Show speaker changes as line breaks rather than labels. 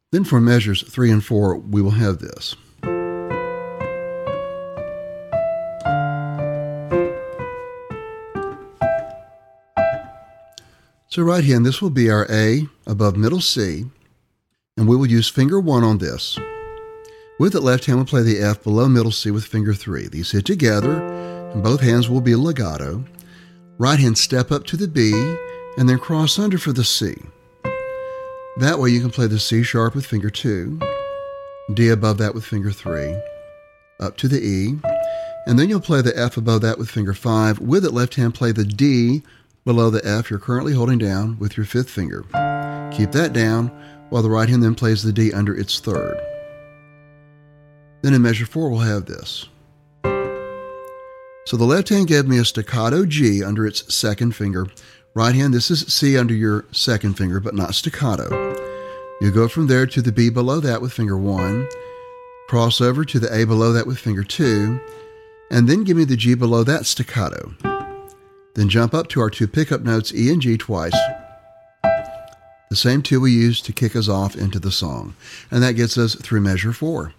Then for measures 3 and 4, we will have this. So right here, and this will be our A above middle C, and we will use finger 1 on this. With the left hand, we'll play the F below middle C with finger 3. These hit together, and both hands will be legato. Right hand step up to the B, and then cross under for the C. That way you can play the C sharp with finger 2, D above that with finger 3, up to the E, and then you'll play the F above that with finger 5. With it, left hand, play the D below the F you're currently holding down with your 5th finger. Keep that down, while the right hand then plays the D under its 3rd. Then in measure 4, we'll have this. So the left hand gave me a staccato G under its 2nd finger. Right hand, this is C under your 2nd finger, but not staccato. You go from there to the B below that with finger 1, cross over to the A below that with finger 2, and then give me the G below that staccato. Then jump up to our 2 pickup notes, E and G twice. The same 2 we used to kick us off into the song. And that gets us through measure 4.